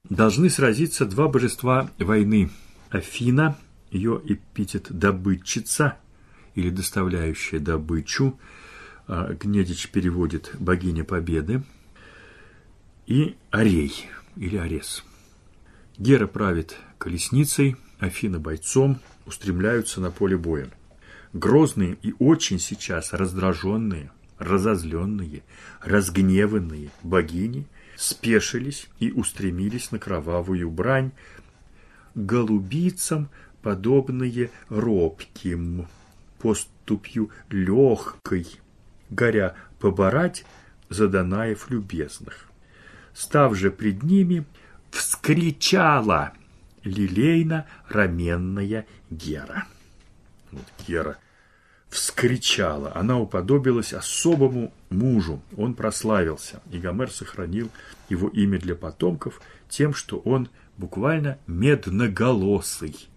Должны сразиться два божества войны. Афина, ее эпитет «добытчица» или «доставляющая добычу», Гнедич переводит «богиня победы», и Арей или Арес. Гера правит колесницей, Афина бойцом, устремляются на поле боя. Грозные и очень сейчас раздраженные, разозленные, разгневанные богини спешились и устремились на кровавую брань, голубицам подобные робким, поступью легкой, горя поборать за Данаев любезных. Став же пред ними, вскричала лилейно-раменная Гера. Вот Гера вскричала. Она уподобилась особому мужу. Он прославился, и Гомер сохранил его имя для потомков тем, что он буквально медноголосый.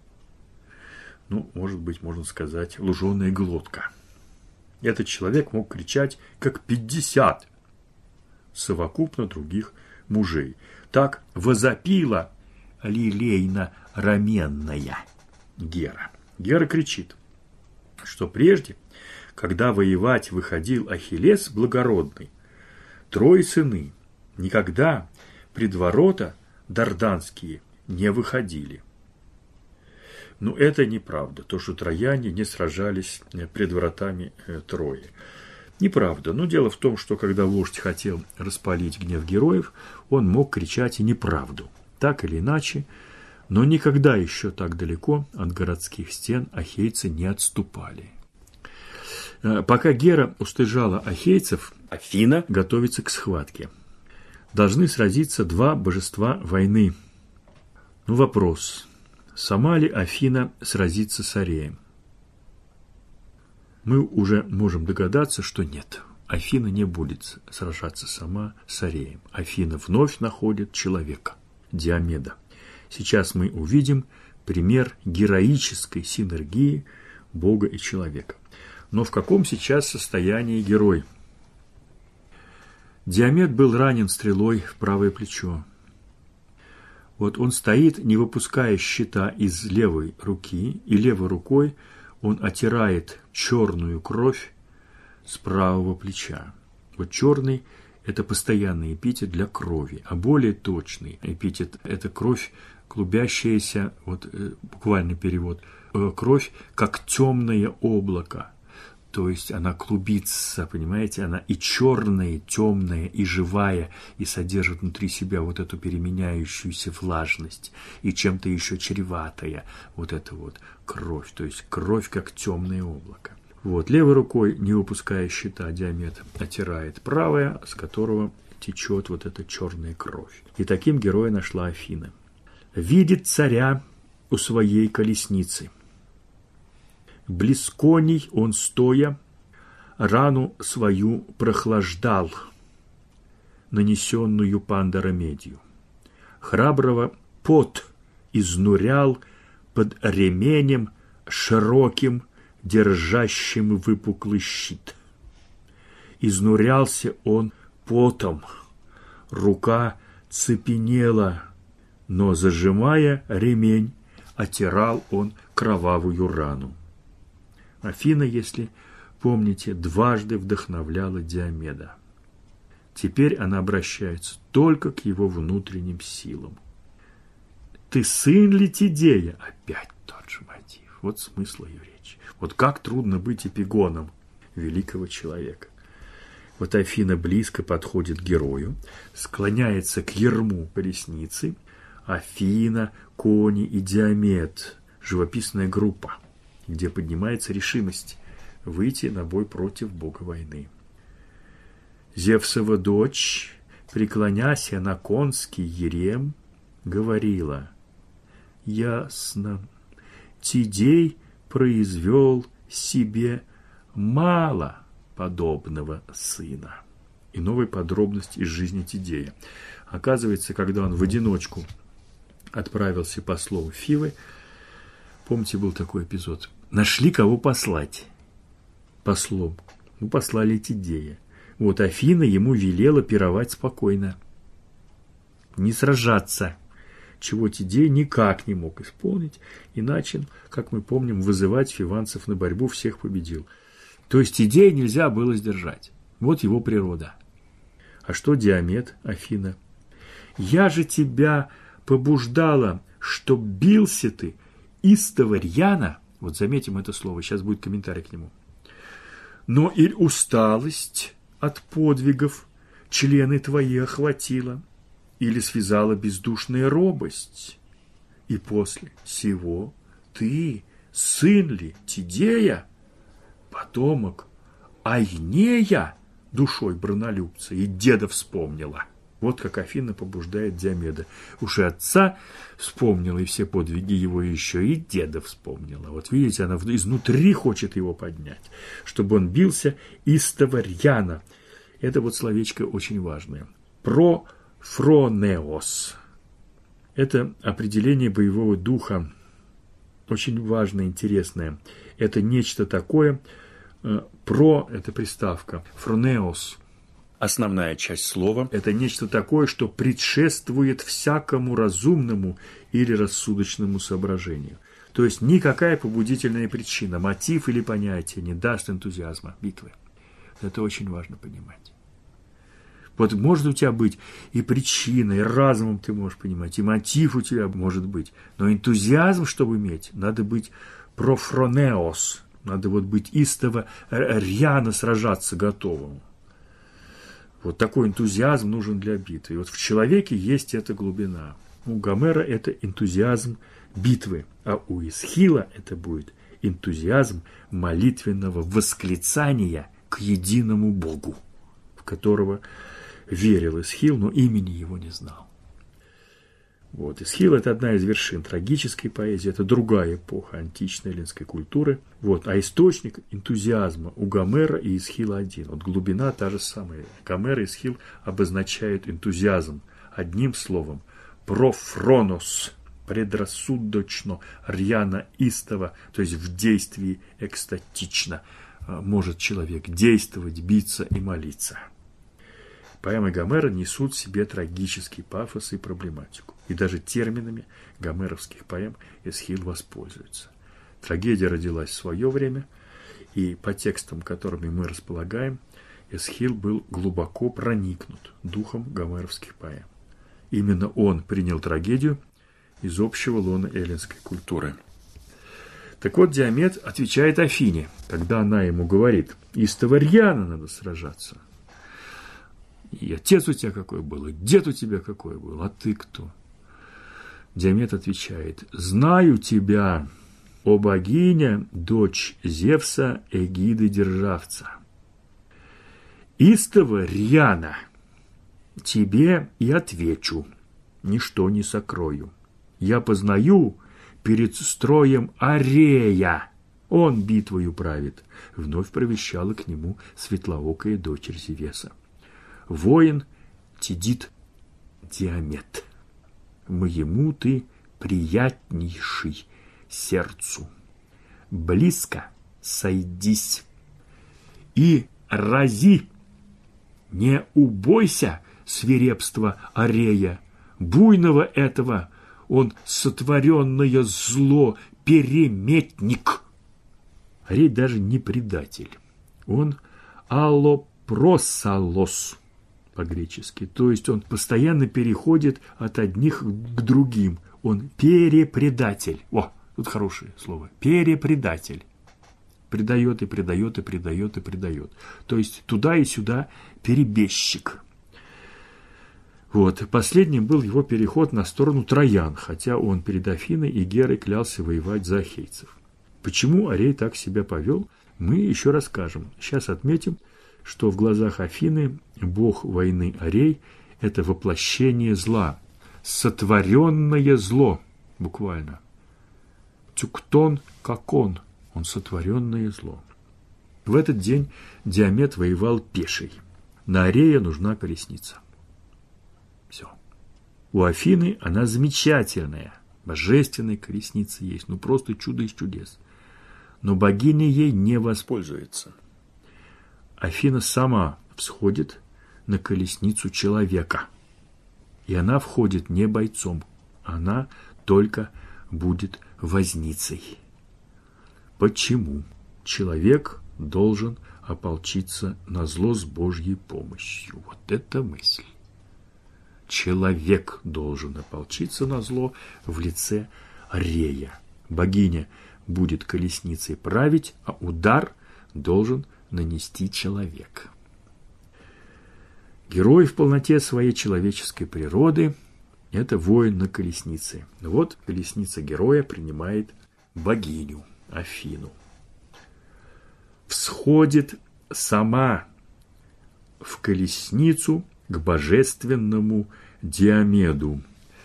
Ну, может быть, можно сказать, луженая глотка. Этот человек мог кричать, как 50 совокупно других мужей. Так возопила лилейно-раменная Гера. Гера кричит, что прежде, когда воевать выходил Ахиллес благородный, трое сыны никогда пред ворота дарданские не выходили. Но это неправда, то, что трояне не сражались пред вратами Трои. Неправда. Но дело в том, что когда вождь хотел распалить гнев героев, он мог кричать и неправду. Так или иначе, но никогда еще так далеко от городских стен ахейцы не отступали. Пока Гера устыжала ахейцев, Афина готовится к схватке. Должны сразиться два божества войны. Ну, вопрос. Сама ли Афина сразится с Ареем? Мы уже можем догадаться, что нет. Афина не будет сражаться сама с Ареем. Афина вновь находит человека, Диомеда. Сейчас мы увидим пример героической синергии Бога и человека. Но в каком сейчас состоянии герой? Диомед был ранен стрелой в правое плечо. Вот он стоит, не выпуская щита из левой руки, и левой рукой он оттирает черную кровь с правого плеча. Вот черный – это постоянный эпитет для крови, а более точный эпитет – это кровь, клубящаяся, вот буквальный перевод, кровь как темное облако. То есть она клубится, понимаете, она и черная, и темная, и живая, и содержит внутри себя вот эту переменяющуюся влажность, и чем-то еще чреватая вот эта вот кровь, то есть кровь как темное облако. Вот, левой рукой, не выпуская щита, Диомед оттирает правое, с которого течет вот эта черная кровь. И таким героя нашла Афина. Видит царя у своей колесницы. Близ коней он, стоя, рану свою прохлаждал, нанесенную пандора медью. Храброго пот изнурял под ременем широким, держащим выпуклый щит. Изнурялся он потом, рука цепенела, но, зажимая ремень, оттирал он кровавую рану. Афина, если помните, дважды вдохновляла Диомеда. Теперь она обращается только к его внутренним силам. «Ты сын ли Тидея?» Опять тот же мотив. Вот смысл ее речи. Вот как трудно быть эпигоном великого человека. Вот Афина близко подходит к герою, склоняется к ярму колесницы. Афина, кони и Диомед. Живописная группа, где поднимается решимость выйти на бой против бога войны. Зевсова дочь, преклоняся на конский ерем, говорила: «Ясно, Тидей произвел себе мало подобного сына». И новая подробность из жизни Тидея. Оказывается, когда он в одиночку отправился послом в Фивы, помните, был такой эпизод, нашли кого послать послом. Послали Тидея. Вот Афина ему велела пировать спокойно, не сражаться, чего Тидей никак не мог исполнить, и начал, как мы помним, вызывать фиванцев на борьбу, всех победил. То есть Тидея нельзя было сдержать. Вот его природа. А что Диамет, Афина? «Я же тебя побуждала, чтоб бился ты истово рьяно». Вот заметим это слово, сейчас будет комментарий к нему. «Но иль усталость от подвигов члены твои охватила, или связала бездушная робость, и после сего ты, сын ли Тидея, потомок Айнея, душой бранолюбца, и деда вспомнила». Вот как Афина побуждает Диомеда. Уж и отца вспомнила, и все подвиги его еще, и деда вспомнила. Вот видите, она изнутри хочет его поднять, чтобы он бился истово рьяно. Это вот словечко очень важное. Профронеос. Это определение боевого духа. Очень важное, интересное. Это нечто такое. Про – это приставка. Фронеос. Основная часть слова – это нечто такое, что предшествует всякому разумному или рассудочному соображению. То есть никакая побудительная причина, мотив или понятие не даст энтузиазма битвы. Это очень важно понимать. Вот может у тебя быть и причина, и разумом ты можешь понимать, и мотив у тебя может быть. Но энтузиазм, чтобы иметь, надо быть профронеос. Надо вот быть истово, рьяно сражаться готовым. Вот такой энтузиазм нужен для битвы. И вот в человеке есть эта глубина. У Гомера это энтузиазм битвы, а у Эсхила это будет энтузиазм молитвенного восклицания к единому Богу, в которого верил Эсхил, но имени его не знал. Вот. Эсхил – это одна из вершин трагической поэзии, это другая эпоха античной эллинской культуры. Вот. А источник энтузиазма у Гомера и Эсхила один. Вот глубина та же самая. Гомер и Эсхил обозначают энтузиазм одним словом – профронос, предрассудочно, рьяно, истово, то есть в действии экстатично может человек действовать, биться и молиться. Поэмы Гомера несут в себе трагический пафос и проблематику. И даже терминами гомеровских поэм Эсхил воспользуется. Трагедия родилась в свое время, и по текстам, которыми мы располагаем, Эсхил был глубоко проникнут духом гомеровских поэм. Именно он принял трагедию из общего лона эллинской культуры. Так вот, Диомед отвечает Афине, когда она ему говорит: «Истово рьяно надо сражаться. И отец у тебя какой был, и дед у тебя какой был, а ты кто?» Диомед отвечает: «Знаю тебя, о богиня, дочь Зевса, эгиды державца. Истово рьяно тебе и отвечу, ничто не сокрою. Я познаю перед строем Арея, он битвою правит», вновь провещала к нему светлоокая дочерь Зевеса. «Воин Тидит Диомед, моему ты приятнейший сердцу. Близко сойдись и рази, не убойся свирепства Арея, буйного этого, он сотворенное зло, переметник». Арей даже не предатель, он аллопросалос по-гречески, то есть он постоянно переходит от одних к другим, он перепредатель. О, тут хорошее слово, перепредатель. Предает и предает и предает и предает. То есть туда и сюда перебежчик. Вот. Последним был его переход на сторону троян, хотя он перед Афиной и Герой клялся воевать за ахейцев. Почему Арей так себя повел, мы еще расскажем. Сейчас отметим, что в глазах Афины бог войны Арей – это воплощение зла, сотворенное зло, буквально. Тюктон как он сотворенное зло. В этот день Диомед воевал пеший. На Арея нужна колесница. Все. У Афины она замечательная, божественная колесница есть, ну просто чудо из чудес. Но богиня ей не воспользуется. Афина сама всходит на колесницу человека. И она входит не бойцом, она только будет возницей. Почему человек должен ополчиться на зло с Божьей помощью? Вот это мысль. Человек должен ополчиться на зло в лице Рея. Богиня будет колесницей править, а удар должен нанести человек. Герой в полноте своей человеческой природы – это воин на колеснице. Вот колесница героя принимает богиню Афину. Всходит сама в колесницу к божественному Диомеду.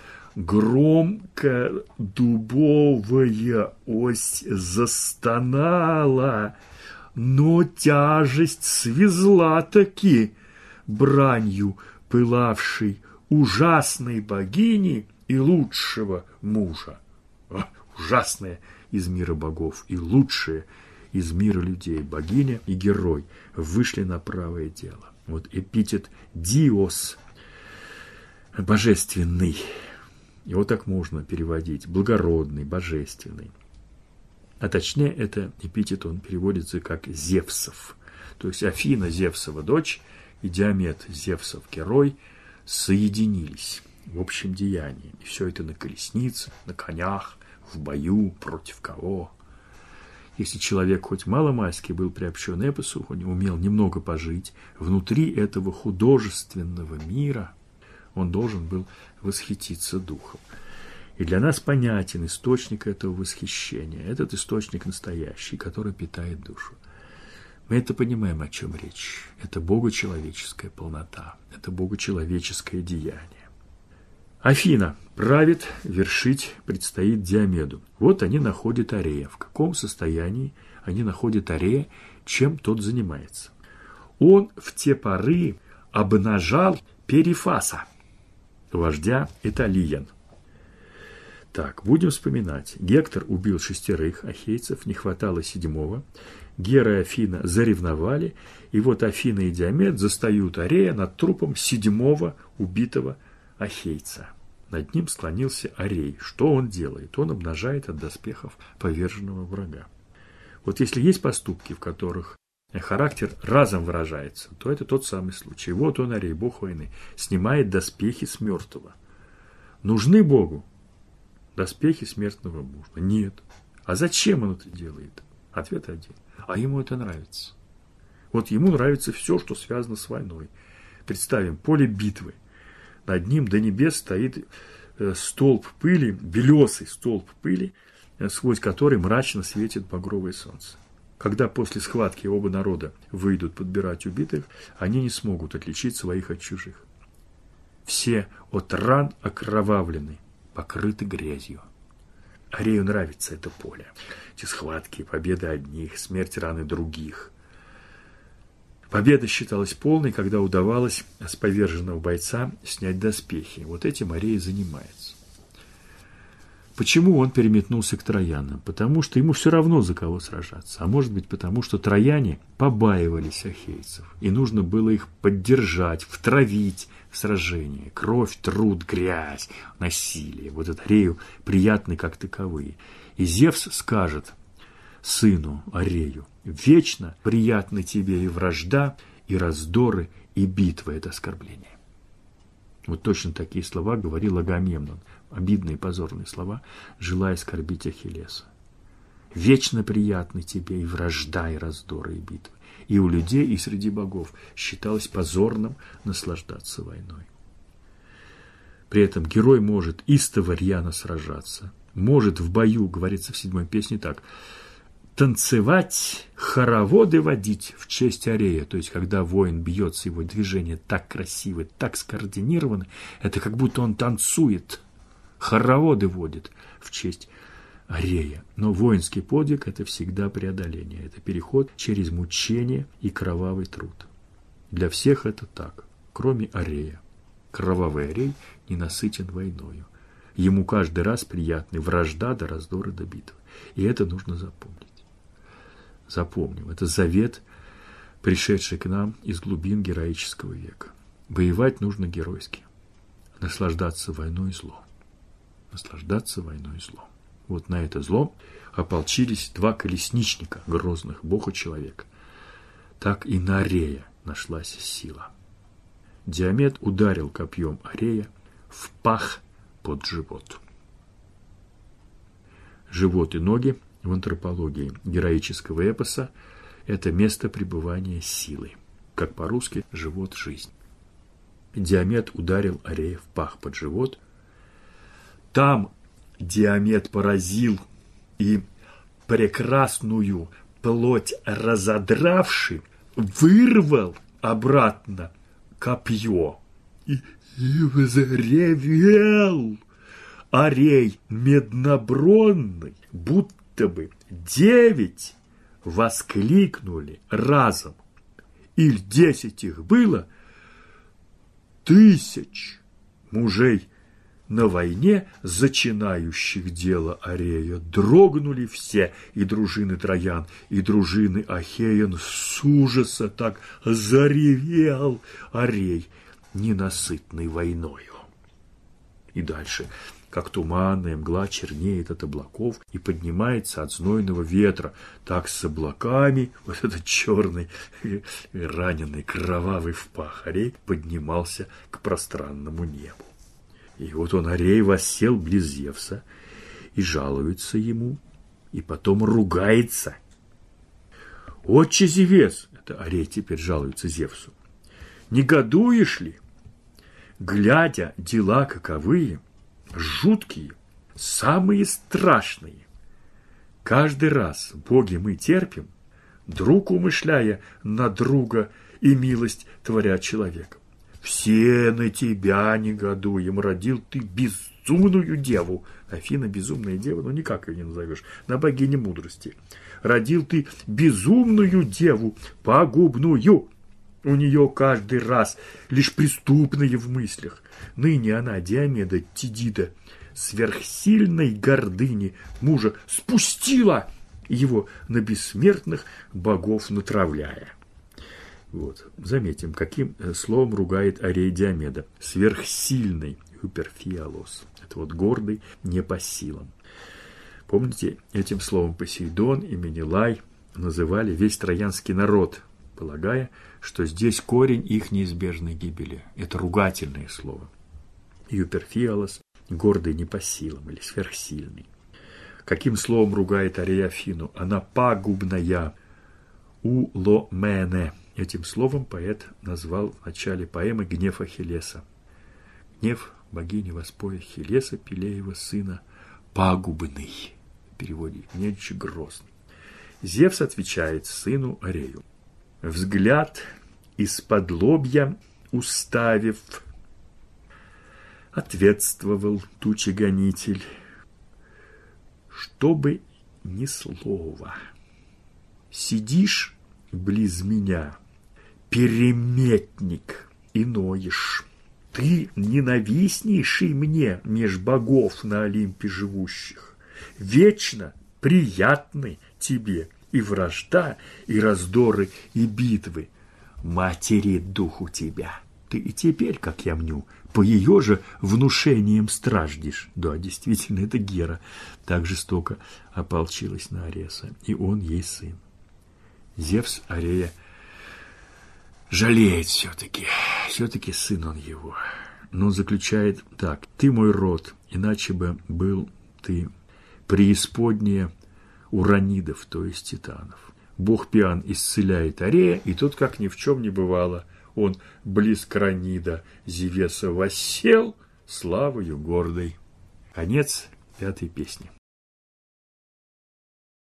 Громко дубовая ось застонала, но тяжесть свезла таки бранью пылавшей ужасной богини и лучшего мужа. Ужасная из мира богов и лучшая из мира людей богиня и герой вышли на правое дело. Вот эпитет «диос» – божественный. Его так можно переводить. Благородный, божественный. А точнее, это эпитет, он переводится как «Зевсов». То есть Афина, Зевсова дочь, и Диомед, Зевсов герой, соединились в общем деянии. И все это на колеснице, на конях, в бою, против кого. Если человек хоть маломальски был приобщен эпосу, он умел немного пожить, внутри этого художественного мира он должен был восхититься духом. И для нас понятен источник этого восхищения. Этот источник настоящий, который питает душу. Мы это понимаем, о чем речь. Это богочеловеческая полнота, это богочеловеческое деяние. Афина правит, вершить предстоит Диомеду. Вот они находят Арея. В каком состоянии они находят Арея, чем тот занимается? Он в те поры обнажал Перифаса, вождя Эталиян. Так, будем вспоминать. Гектор убил 6 ахейцев, не хватало 7. Гера и Афина заревновали, и вот Афина и Диомед застают Арея над трупом 7 убитого ахейца. Над ним склонился Арей. Что он делает? Он обнажает от доспехов поверженного врага. Вот если есть поступки, в которых характер разом выражается, то это тот самый случай. Вот он, Арей, бог войны, снимает доспехи с мертвого. Нужны Богу доспехи смертного мужа? Нет. А зачем он это делает? Ответ один. А ему это нравится. Вот ему нравится все, что связано с войной. Представим, поле битвы. Над ним до небес стоит столб пыли, белесый столб пыли, сквозь который мрачно светит багровое солнце. Когда после схватки оба народа выйдут подбирать убитых, они не смогут отличить своих от чужих. Все от ран окровавлены, покрыты грязью. Арею нравится это поле. Эти схватки, победы одних, смерть раны других. Победа считалась полной, когда удавалось с поверженного бойца снять доспехи. Вот этим Арей занимается. Почему он переметнулся к троянам? Потому что ему все равно, за кого сражаться. А может быть, потому что трояне побаивались ахейцев. И нужно было их поддержать, втравить в сражение. Кровь, труд, грязь, насилие. Вот это Арею приятны как таковые. И Зевс скажет сыну Арею: вечно приятны тебе и вражда, и раздоры, и битвы. Это оскорбление. Вот точно такие слова говорил Агамемнон. Обидные, позорные слова, желая оскорбить Ахиллеса. Вечно приятны тебе и вражда, и раздоры, и битвы. И у людей, и среди богов считалось позорным наслаждаться войной. При этом герой может истово рьяно сражаться, может в бою, говорится в 7 песне так, танцевать, хороводы водить в честь Арея. То есть, когда воин бьется, его движения так красивы, так скоординированы, это как будто он танцует, хороводы водит в честь Арея. Но воинский подвиг – это всегда преодоление, это переход через мучение и кровавый труд. Для всех это так, кроме Арея. Кровавый Арей не насытен войною. Ему каждый раз приятны вражда до раздора до битвы. И это нужно запомнить. Запомним, это завет, пришедший к нам из глубин героического века. Воевать нужно геройски, наслаждаться войной зло. наслаждаться войной злом. Вот на это зло ополчились два колесничника, грозных бог и человек. Так и на Арея нашлась сила. Диомед ударил копьем Арея в пах под живот. Живот и ноги в антропологии героического эпоса – это место пребывания силы, как по-русски «живот – жизнь». Диомед ударил Арея в пах под живот. Там Диомед поразил и прекрасную плоть разодравши, вырвал обратно копье и взревел Арей меднобронный, будто бы 9 воскликнули разом, или 10 их было, 1000 мужей на войне, зачинающих дело Арея, дрогнули все, и дружины Троян, и дружины Ахеян, с ужаса так заревел Арей, ненасытный войною. И дальше, как туманная мгла чернеет от облаков и поднимается от знойного ветра, так с облаками вот этот черный, раненый, кровавый в пах Арей поднимался к пространному небу. И вот он, Арей, воссел близ Зевса и жалуется ему, и потом ругается. «Отче Зевес!» — это Арей теперь жалуется Зевсу. «Негодуешь ли? Глядя дела каковые, жуткие, самые страшные. Каждый раз, боги, мы терпим, друг умышляя на друга и милость творя человеком. Все на тебя негодуем, родил ты безумную деву». Афина безумная дева, но никак ее не назовешь, на богине мудрости. «Родил ты безумную деву, пагубную. У нее каждый раз лишь преступные в мыслях. Ныне она, Диомеда Тидида, сверхсильной гордыни мужа спустила его на бессмертных богов натравляя». Вот. Заметим, каким словом ругает Арей Диомеда. Сверхсильный, hyperfialos. Это вот гордый, не по силам. Помните, этим словом Посейдон и Менелай называли весь троянский народ, полагая, что здесь корень их неизбежной гибели. Это ругательное слово. Hyperfialos, гордый не по силам или сверхсильный. Каким словом ругает Арей Афину? Она пагубная, уломене. Этим словом поэт назвал в начале поэмы гнев Ахиллеса. Гнев богини воспоя Хелеса, Пелеева сына, пагубный. В переводе нечто грозный. Зевс отвечает сыну Арею. Взгляд из-под лобья уставив, ответствовал тучегонитель, чтобы ни слова. Сидишь близ меня, переметник, и ноешь. Ты ненавистнейший мне меж богов на Олимпе живущих. Вечно приятны тебе и вражда, и раздоры, и битвы. Матери духу тебя. Ты и теперь, как я мню, по ее же внушениям страждешь. Да, действительно, это Гера так жестоко ополчилась на Ареса, и он ей сын. Зевс Арея жалеет все-таки сын он его. Но он заключает так: ты мой род, иначе бы был ты преисподняя уранидов, то есть титанов. Бог Пиан исцеляет Арея, и тот, как ни в чем не бывало, он близ Кранида Зевеса воссел, славою гордой. Конец 5-й песни.